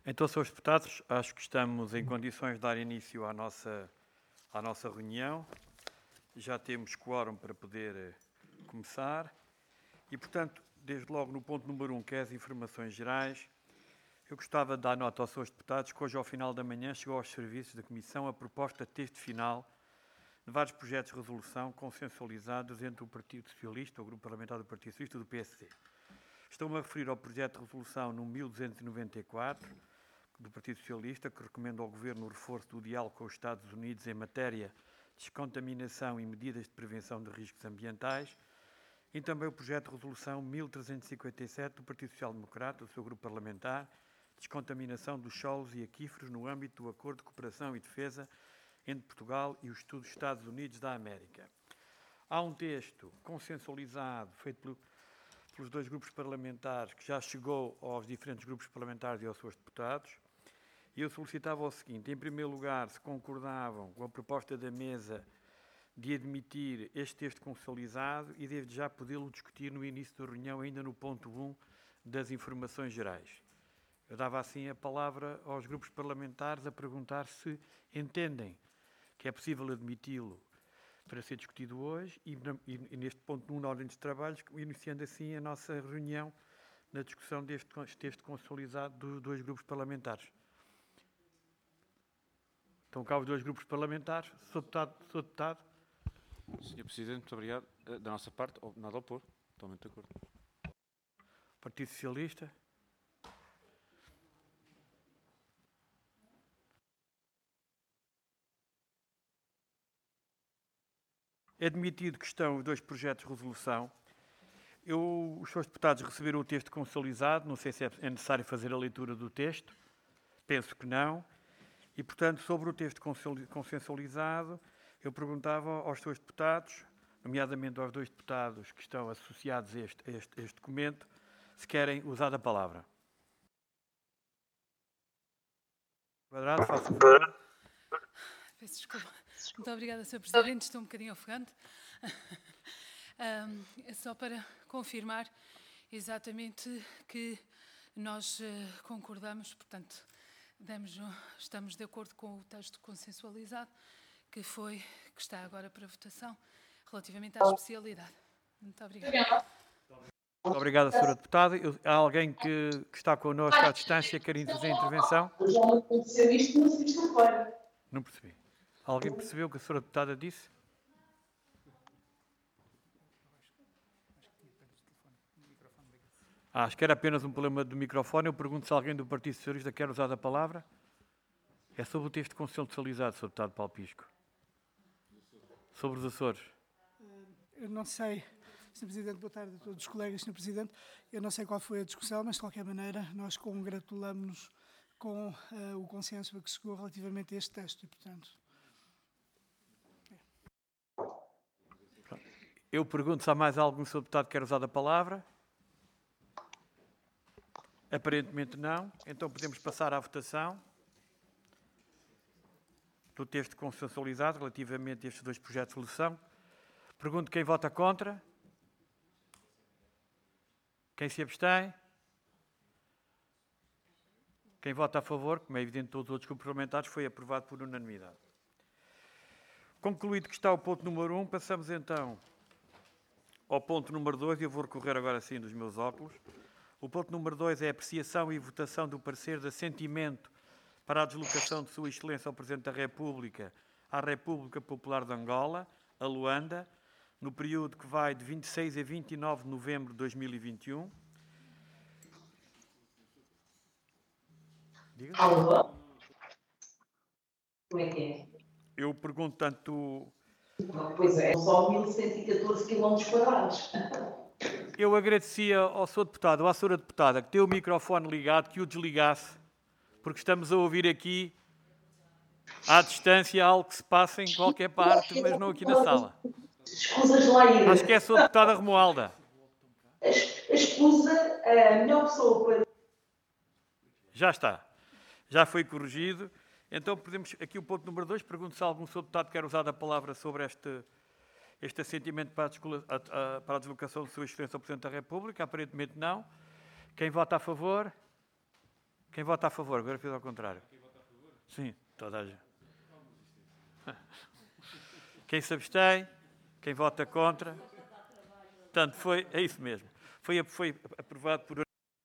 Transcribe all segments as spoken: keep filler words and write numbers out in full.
Então, senhores deputados, acho que estamos em condições de dar início à nossa, à nossa reunião. Já temos quórum para poder começar. E, portanto, desde logo no ponto número um, que é as informações gerais, eu gostava de dar nota aos senhores deputados que hoje, ao final da manhã, chegou aos serviços da Comissão a proposta de texto final de vários projetos de resolução consensualizados entre o Partido Socialista, o Grupo Parlamentar do Partido Socialista e do P S D. Estou-me a referir ao projeto de resolução número mil duzentos e noventa e quatro, do Partido Socialista, que recomenda ao Governo o reforço do diálogo com os Estados Unidos em matéria de descontaminação e medidas de prevenção de riscos ambientais, e também o projeto de resolução mil trezentos e cinquenta e sete do Partido Social Democrata, do seu grupo parlamentar, descontaminação dos solos e aquíferos no âmbito do Acordo de Cooperação e Defesa entre Portugal e os Estados Unidos da América. Há um texto consensualizado, feito pelo, pelos dois grupos parlamentares, que já chegou aos diferentes grupos parlamentares e aos seus deputados. E eu solicitava o seguinte: em primeiro lugar, se concordavam com a proposta da mesa de admitir este texto consensualizado e desde já podê-lo discutir no início da reunião, ainda no ponto um das informações gerais. Eu dava assim a palavra aos grupos parlamentares a perguntar se entendem que é possível admiti-lo para ser discutido hoje e, e, e neste ponto um na ordem dos trabalhos, iniciando assim a nossa reunião na discussão deste texto consensualizado dos dois grupos parlamentares. Estão cá os dois grupos parlamentares. Sou deputado. Sou deputado. senhor Presidente, muito obrigado. Da nossa parte, nada a opor. Totalmente de acordo. Partido Socialista. Admitido que estão os dois projetos de resolução, eu, os senhores deputados receberam o texto consensualizado. Não sei se é necessário fazer a leitura do texto. Penso que não. E, portanto, sobre o texto consensualizado, eu perguntava aos seus deputados, nomeadamente aos dois deputados que estão associados a este, a este, a este documento, se querem usar a palavra. Quadrado, faço o favor. Peço desculpa. Muito obrigada, senhor Presidente. Estou um bocadinho ofegante. um, é só para confirmar exatamente que nós uh, concordamos, portanto, damos, estamos de acordo com o texto consensualizado que, foi, que está agora para votação relativamente à especialidade. Muito obrigada. Muito obrigado, senhora Deputada. Eu, há alguém que, que está connosco à distância que quer fazer a intervenção? Já não aconteceu isto na sexta-feira. Não percebi. Alguém percebeu o que a senhora Deputada disse? Ah, acho que era apenas um problema do microfone. Eu pergunto se alguém do Partido Socialista quer usar a palavra. É sobre o texto consensualizado, senhor Deputado Paulo Pisco. Sobre os Açores. Eu não sei, senhor Presidente, boa tarde a todos os colegas, senhor Presidente. Eu não sei qual foi a discussão, mas de qualquer maneira nós congratulamos-nos com uh, o consenso a que se chegou relativamente a este texto e, portanto... É. Eu pergunto se há mais algum senhor Deputado que quer usar a palavra. Aparentemente não. Então podemos passar à votação do texto consensualizado relativamente a estes dois projetos de resolução. Pergunto quem vota contra. Quem se abstém. Quem vota a favor, como é evidente, todos os outros grupos parlamentares, foi aprovado por unanimidade. Concluído que está o ponto número um, passamos então ao ponto número dois, e eu vou recorrer agora sim dos meus óculos. O ponto número dois é a apreciação e votação do parecer de assentimento para a deslocação de Sua Excelência ao Presidente da República à República Popular de Angola, a Luanda, no período que vai de vinte e seis a vinte e nove de novembro de dois mil e vinte e um. Diga. Alô? Como é que é? Eu pergunto tanto... Pois é, são só mil cento e catorze quilómetros quadrados. Eu agradecia ao senhor Deputado, ou à senhora Deputada, que tem o microfone ligado, que o desligasse, porque estamos a ouvir aqui, à distância, algo que se passa em qualquer parte, mas não aqui na sala. Escusas lá ir. Acho que é a senhora Deputada Romualda. A escusa, a melhor pessoa para... Já está. Já foi corrigido. Então, podemos, aqui o ponto número dois, pergunto se algum senhor Deputado quer usar a palavra sobre este... este assentimento para a, a, para a deslocação de Sua Excelência ao Presidente da República. Aparentemente não. Quem vota a favor? Quem vota a favor? Agora fiz ao contrário. Quem vota a favor? Sim, toda a gente. Quem se abstém? Quem vota contra? Portanto, foi, é isso mesmo. Foi, foi aprovado por...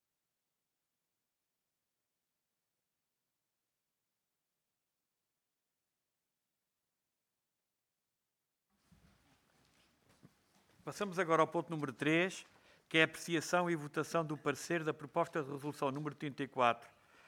Passamos agora ao ponto número três, que é a apreciação e votação do parecer da proposta de resolução número trinta e quatro,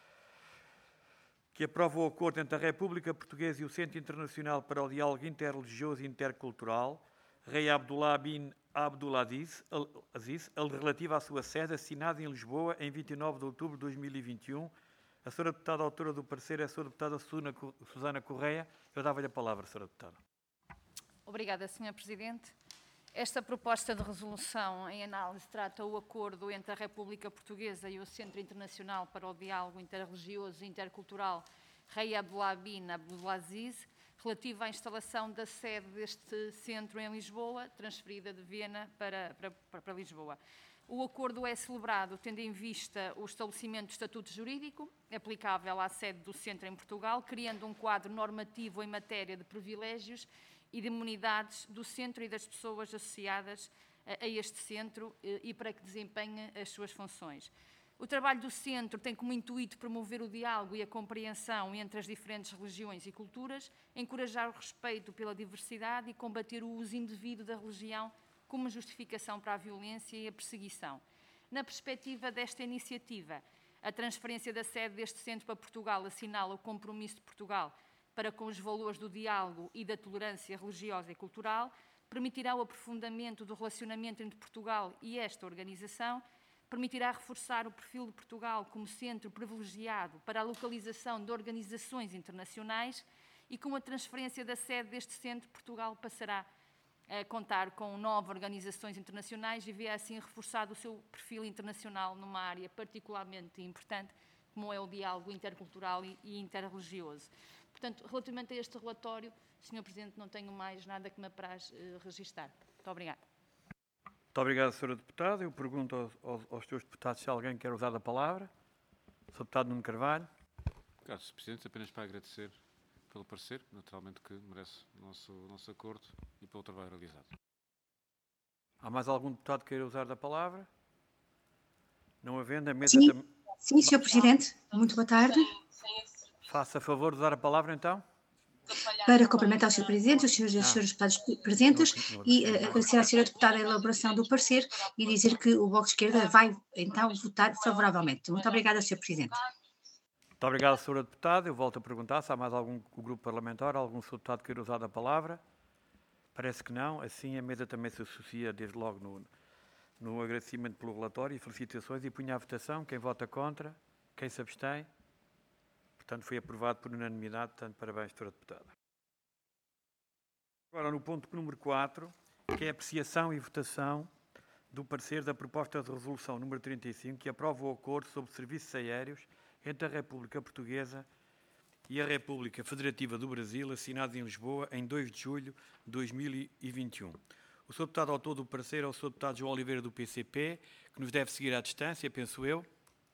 que aprova o acordo entre a República Portuguesa e o Centro Internacional para o Diálogo Interreligioso e Intercultural, Rei Abdullah bin Abdulaziz, Aziz, relativo à sua sede, assinado em Lisboa em vinte e nove de outubro de dois mil e vinte e um. A senhora deputada autora do parecer é a senhora deputada Susana Correia. Eu dava-lhe a palavra, senhora deputada. Obrigada, senhor Presidente. Esta proposta de resolução em análise trata o acordo entre a República Portuguesa e o Centro Internacional para o Diálogo Interreligioso e Intercultural Rei Abdullah bin Abdulaziz, relativo à instalação da sede deste centro em Lisboa, transferida de Viena para, para, para Lisboa. O acordo é celebrado tendo em vista o estabelecimento do estatuto jurídico aplicável à sede do centro em Portugal, criando um quadro normativo em matéria de privilégios e de imunidades do centro e das pessoas associadas a este centro e para que desempenhe as suas funções. O trabalho do centro tem como intuito promover o diálogo e a compreensão entre as diferentes religiões e culturas, encorajar o respeito pela diversidade e combater o uso indevido da religião como justificação para a violência e a perseguição. Na perspectiva desta iniciativa, a transferência da sede deste centro para Portugal assinala o compromisso de Portugal para com os valores do diálogo e da tolerância religiosa e cultural, permitirá o aprofundamento do relacionamento entre Portugal e esta organização, permitirá reforçar o perfil de Portugal como centro privilegiado para a localização de organizações internacionais e com a transferência da sede deste centro, Portugal passará a contar com nove organizações internacionais e vê assim reforçado o seu perfil internacional numa área particularmente importante, como é o diálogo intercultural e interreligioso. Portanto, relativamente a este relatório, senhor Presidente, não tenho mais nada que me apraz uh, registar. Muito obrigada. Muito obrigado, senhora Deputada. Eu pergunto aos, aos, aos senhores deputados se alguém quer usar a palavra. senhor Deputado Nuno Carvalho. Obrigado, senhor Presidente. Apenas para agradecer pelo parecer, naturalmente que merece o nosso, o nosso acordo e pelo trabalho realizado. Há mais algum deputado que queira usar da palavra? Não havendo, a mesa Sim, também... sim, senhor Presidente. Muito boa tarde. Faça favor de usar a palavra, então. Para cumprimentar o senhor Presidente, os senhores e as senhoras deputados presentes Não, não, e não, uh, agradecer à senhora deputada a elaboração do parecer e dizer que o Bloco de Esquerda vai, então, votar favoravelmente. Muito obrigada, senhor Presidente. Muito obrigado, senhora Deputada. Eu volto a perguntar se há mais algum grupo parlamentar, algum senhor deputado que queira usar a palavra. Parece que não. Assim, a mesa também se associa, desde logo, no, no agradecimento pelo relatório e felicitações e punha à votação. Quem vota contra? Quem se abstém? Portanto, foi aprovado por unanimidade. Portanto, parabéns, senhora Deputada. Agora, no ponto número quatro, que é a apreciação e votação do parecer da proposta de resolução número trinta e cinco, que aprova o acordo sobre serviços aéreos entre a República Portuguesa e a República Federativa do Brasil, assinado em Lisboa em dois de julho de dois mil e vinte e um. O senhor deputado autor do parecer é o senhor deputado João Oliveira, do P C P, que nos deve seguir à distância, penso eu.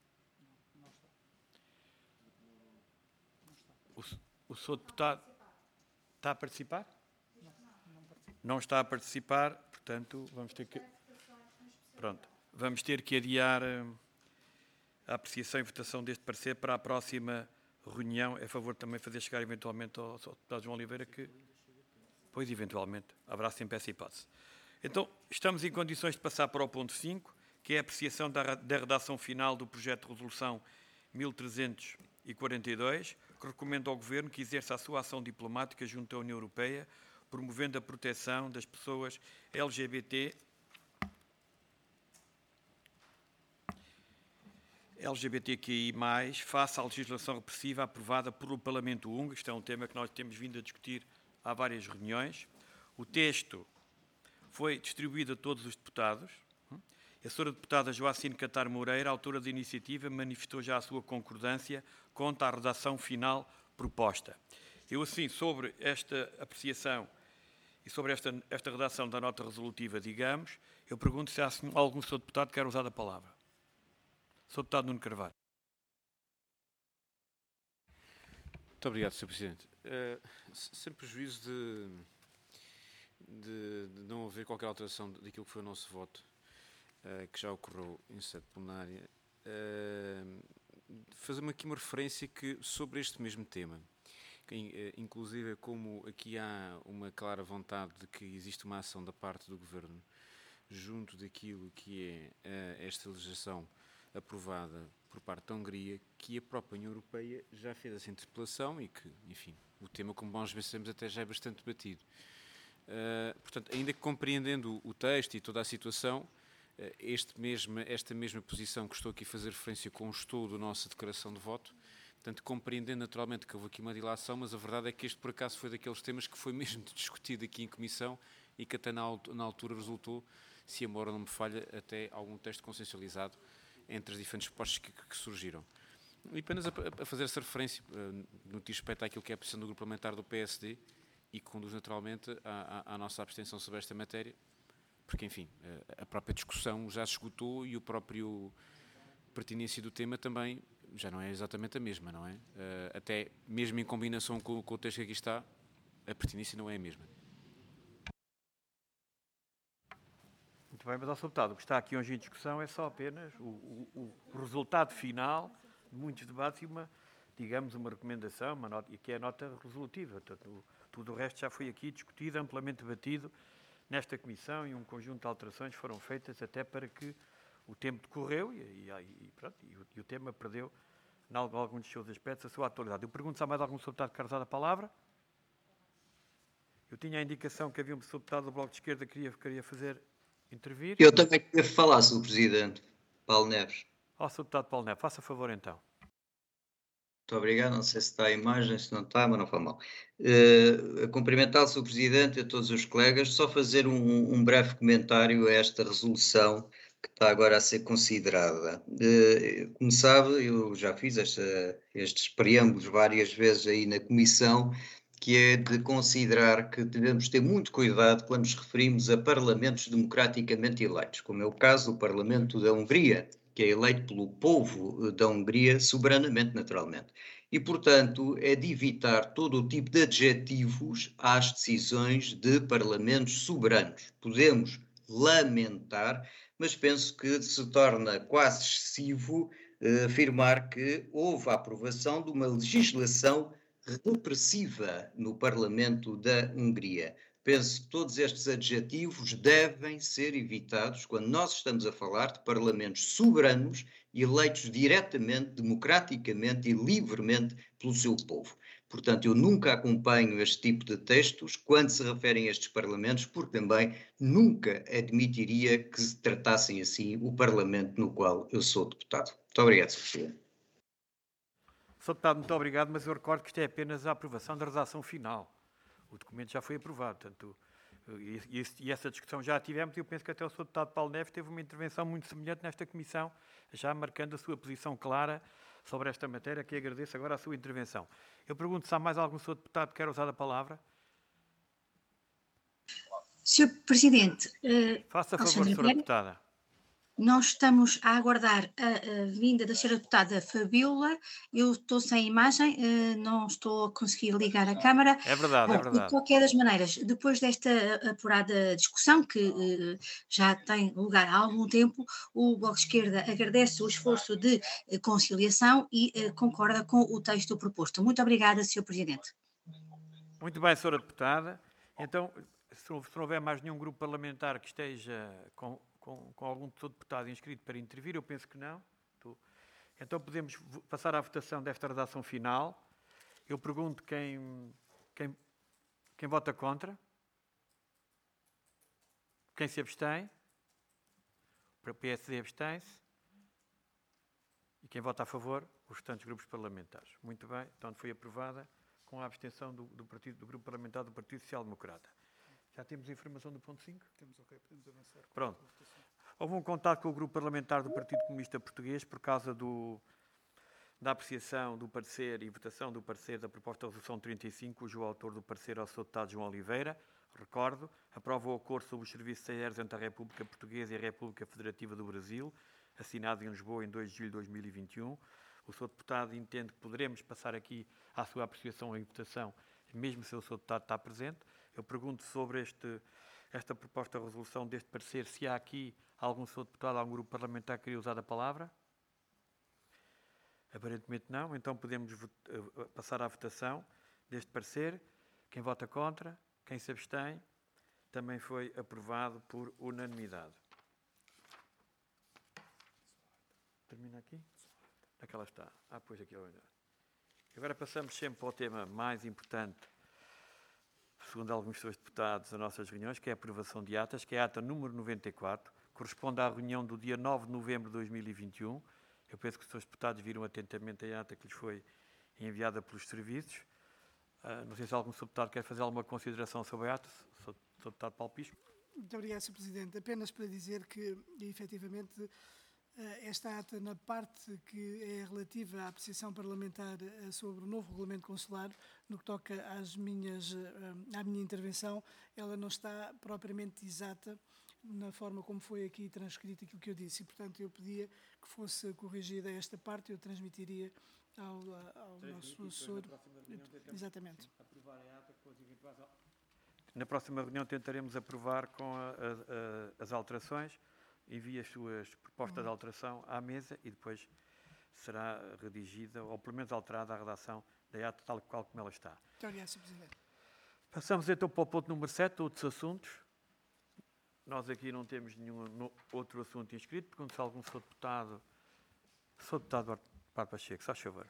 O, o senhor deputado está a participar? Não está a participar, portanto, vamos ter que... Pronto, vamos ter que adiar a apreciação e votação deste parecer para a próxima reunião. É a favor também fazer chegar eventualmente ao senhor deputado João Oliveira que... Pois, eventualmente, haverá sempre essa hipótese. Então, estamos em condições de passar para o ponto cinco, que é a apreciação da, da redação final do projeto de resolução mil trezentos e quarenta e dois, que recomenda ao Governo que exerça a sua ação diplomática junto à União Europeia, promovendo a proteção das pessoas L G B T, L G B T Q I mais, face à legislação repressiva aprovada pelo Parlamento húngaro. Isto é um tema que nós temos vindo a discutir há várias reuniões. O texto foi distribuído a todos os deputados. A senhora deputada Joacine Catar Moreira, autora da iniciativa, manifestou já a sua concordância quanto à redação final proposta. Eu, assim, sobre esta apreciação e sobre esta, esta redação da nota resolutiva, digamos, eu pergunto se há algum senhor deputado que quer usar a palavra. senhor Deputado Nuno Carvalho. Muito obrigado, senhor Presidente. Uh, sem prejuízo de, de, de não haver qualquer alteração daquilo que foi o nosso voto, uh, que já ocorreu em sede plenária, uh, fazer-me aqui uma referência que, sobre este mesmo tema, que, uh, inclusive como aqui há uma clara vontade de que existe uma ação da parte do Governo junto daquilo que é uh, esta legislação aprovada por parte da Hungria, que a própria União Europeia já fez essa interpelação e que, enfim, o tema, como nós vencemos, até já é bastante debatido. Uh, portanto, ainda que compreendendo o texto e toda a situação, uh, este mesmo, esta mesma posição que estou aqui a fazer referência constou da nossa declaração de voto, portanto, compreendendo naturalmente que houve aqui uma dilação, mas a verdade é que este, por acaso, foi daqueles temas que foi mesmo discutido aqui em comissão e que até na, na altura resultou, se a memória não me falha, até algum texto consensualizado entre as diferentes propostas que, que surgiram. E apenas a, a fazer essa referência uh, no que diz respeito àquilo que é a posição do grupo parlamentar do P S D e que conduz naturalmente à, à, à nossa abstenção sobre esta matéria, porque, enfim, uh, a própria discussão já se esgotou e o próprio pertinência do tema também já não é exatamente a mesma, não é? Uh, até mesmo em combinação com, com o texto que aqui está, a pertinência não é a mesma. Muito bem, mas, ao senhor Deputado, o que está aqui hoje em discussão é só apenas o, o, o resultado final de muitos debates e uma, digamos, uma recomendação, uma nota, que é a nota resolutiva. Tudo, tudo o resto já foi aqui discutido, amplamente debatido nesta comissão e um conjunto de alterações foram feitas até para que o tempo decorreu e, e, e, pronto, e, o, e o tema perdeu, em alguns dos seus aspectos, a sua atualidade. Eu pergunto se há mais algum senhor Deputado que quer usar a palavra. Eu tinha a indicação que havia um senhor Deputado do Bloco de Esquerda que queria, queria fazer... intervir. Eu também queria falar, senhor Presidente. Paulo Neves. Ó, senhor Deputado Paulo Neves, faça favor então. Muito obrigado. Não sei se está a imagem, se não está, mas não foi mal. Uh, a cumprimentar o senhor Presidente e a todos os colegas, só fazer um, um breve comentário a esta resolução que está agora a ser considerada. Uh, como sabe, eu já fiz esta, estes preâmbulos várias vezes aí na Comissão, que é de considerar que devemos ter muito cuidado quando nos referimos a parlamentos democraticamente eleitos, como é o caso do Parlamento da Hungria, que é eleito pelo povo da Hungria soberanamente, naturalmente. E, portanto, é de evitar todo o tipo de adjetivos às decisões de parlamentos soberanos. Podemos lamentar, mas penso que se torna quase excessivo eh, afirmar que houve a aprovação de uma legislação repressiva no Parlamento da Hungria. Penso que todos estes adjetivos devem ser evitados quando nós estamos a falar de parlamentos soberanos eleitos diretamente, democraticamente e livremente pelo seu povo. Portanto, eu nunca acompanho este tipo de textos quando se referem a estes parlamentos, porque também nunca admitiria que se tratassem assim o Parlamento no qual eu sou deputado. Muito obrigado, senhor Presidente. senhor Deputado, muito obrigado, mas eu recordo que isto é apenas a aprovação da redação final. O documento já foi aprovado, portanto, e, e, e essa discussão já a tivemos e eu penso que até o senhor Deputado Paulo Neves teve uma intervenção muito semelhante nesta comissão, já marcando a sua posição clara sobre esta matéria, que agradeço agora a sua intervenção. Eu pergunto se há mais algum senhor Deputado que quer usar a palavra. senhor Presidente, uh, faça favor, senhora Deputada. Nós estamos a aguardar a, a vinda da senhora deputada Fabiola. Eu estou sem imagem, uh, não estou a conseguir ligar a câmara. É verdade, Bom, é verdade. De qualquer das maneiras, depois desta apurada discussão, que uh, já tem lugar há algum tempo, o Bloco de Esquerda agradece o esforço de uh, conciliação e uh, concorda com o texto proposto. Muito obrigada, senhor Presidente. Muito bem, senhora Deputada. Então, se não houver mais nenhum grupo parlamentar que esteja com... Com, com algum deputado inscrito para intervir, eu penso que não. Então podemos passar à votação desta redação final. Eu pergunto quem, quem, quem vota contra, quem se abstém, para o P S D abstém-se, e quem vota a favor, os restantes grupos parlamentares. Muito bem, então foi aprovada com a abstenção do, do, partido, do grupo parlamentar do Partido Social Democrata. Já temos a informação do ponto cinco? Temos, ok, podemos avançar. Pronto. Houve um contato com o grupo parlamentar do Partido Comunista Português por causa do, da apreciação do parecer e votação do parecer da proposta de resolução trinta e cinco, cujo autor do parecer é o senhor Deputado João Oliveira. Recordo, aprova o acordo sobre os serviços aéreos entre a República Portuguesa e a República Federativa do Brasil, assinado em Lisboa em dois de julho de dois mil e vinte e um. o senhor Deputado entende que poderemos passar aqui à sua apreciação em votação, mesmo se o senhor Deputado está presente. Eu pergunto sobre este, esta proposta de resolução deste parecer, se há aqui algum senhor Deputado, algum grupo parlamentar que queria usar a palavra. Aparentemente não, então podemos passar à votação deste parecer. Quem vota contra, quem se abstém, também foi aprovado por unanimidade. Termina aqui? Aquela está. Ah, pois aqui. Agora passamos sempre para o tema mais importante, segundo alguns senhores deputados, das nossas reuniões, que é a aprovação de atas, que é a ata número noventa e quatro, corresponde à reunião do dia nove de novembro de dois mil e vinte e um. Eu penso que os senhores deputados viram atentamente a ata que lhes foi enviada pelos serviços. Uh, não sei se algum senhor deputado quer fazer alguma consideração sobre a ata. Senhor Deputado Paulo Pisco. Muito obrigado, senhor Presidente. Apenas para dizer que, efetivamente, esta ata, na parte que é relativa à apreciação parlamentar sobre o novo regulamento consular, no que toca às minhas, à minha intervenção, ela não está propriamente exata na forma como foi aqui transcrito aquilo que eu disse. E, portanto, eu pedia que fosse corrigida esta parte e eu transmitiria ao, ao nosso assessor. Exatamente. Na próxima reunião tentaremos aprovar com a, a, a, as alterações. Envie as suas propostas de alteração à mesa e depois será redigida, ou pelo menos alterada a redação da ata tal qual como ela está. Muito obrigado, senhor Presidente. Passamos então para o ponto número sete, outros assuntos. Nós aqui não temos nenhum outro assunto inscrito. Pergunto se algum senhor deputado... senhor Deputado Eduardo Pacheco, só favor.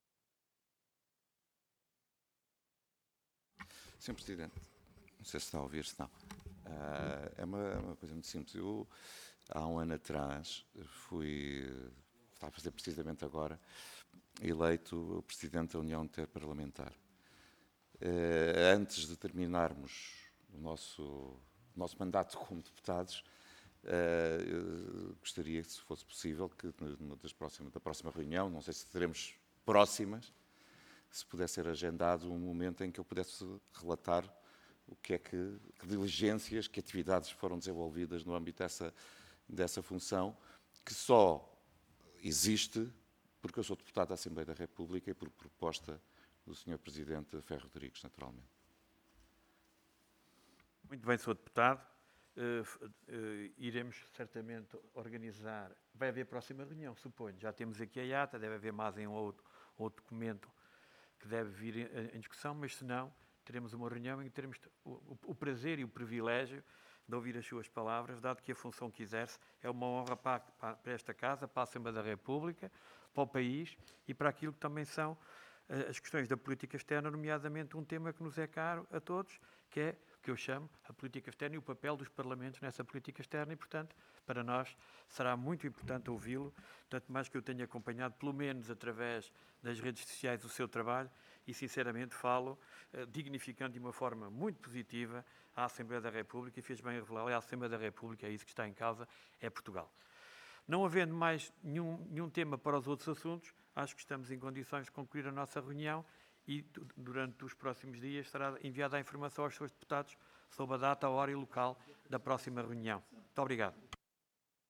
senhor Presidente, não sei se está a ouvir, se não. Uh, é uma, uma coisa muito simples. Eu, há um ano atrás, fui, está a fazer precisamente agora, eleito Presidente da União Interparlamentar. Uh, antes de terminarmos o nosso, o nosso mandato como deputados, uh, gostaria, se fosse possível, que das próximas, da próxima reunião, não sei se teremos próximas, se pudesse ser agendado um momento em que eu pudesse relatar o que é que, que diligências, que atividades foram desenvolvidas no âmbito dessa, dessa função, que só existe porque eu sou deputado da Assembleia da República e por proposta do senhor Presidente Ferro Rodrigues, naturalmente. Muito bem, senhor Deputado. Uh, uh, iremos certamente organizar... Vai haver próxima reunião, suponho. Já temos aqui a ata, deve haver mais em outro, outro documento que deve vir em, em discussão, mas se não... teremos uma reunião em que teremos o, o, o prazer e o privilégio de ouvir as suas palavras, dado que a função que exerce é uma honra para, para, para esta Casa, para a Assembleia da República, para o país e para aquilo que também são uh, as questões da política externa, nomeadamente um tema que nos é caro a todos, que é o que eu chamo a política externa e o papel dos parlamentos nessa política externa e, portanto, para nós será muito importante ouvi-lo, tanto mais que eu tenha acompanhado, pelo menos através das redes sociais, o seu trabalho e, sinceramente, falo eh, dignificando de uma forma muito positiva a Assembleia da República e fez bem revelar, é a Assembleia da República, é isso que está em causa, é Portugal. Não havendo mais nenhum, nenhum tema para os outros assuntos, acho que estamos em condições de concluir a nossa reunião e, durante os próximos dias, será enviada a informação aos seus deputados sobre a data, a hora e o local da próxima reunião. Muito obrigado.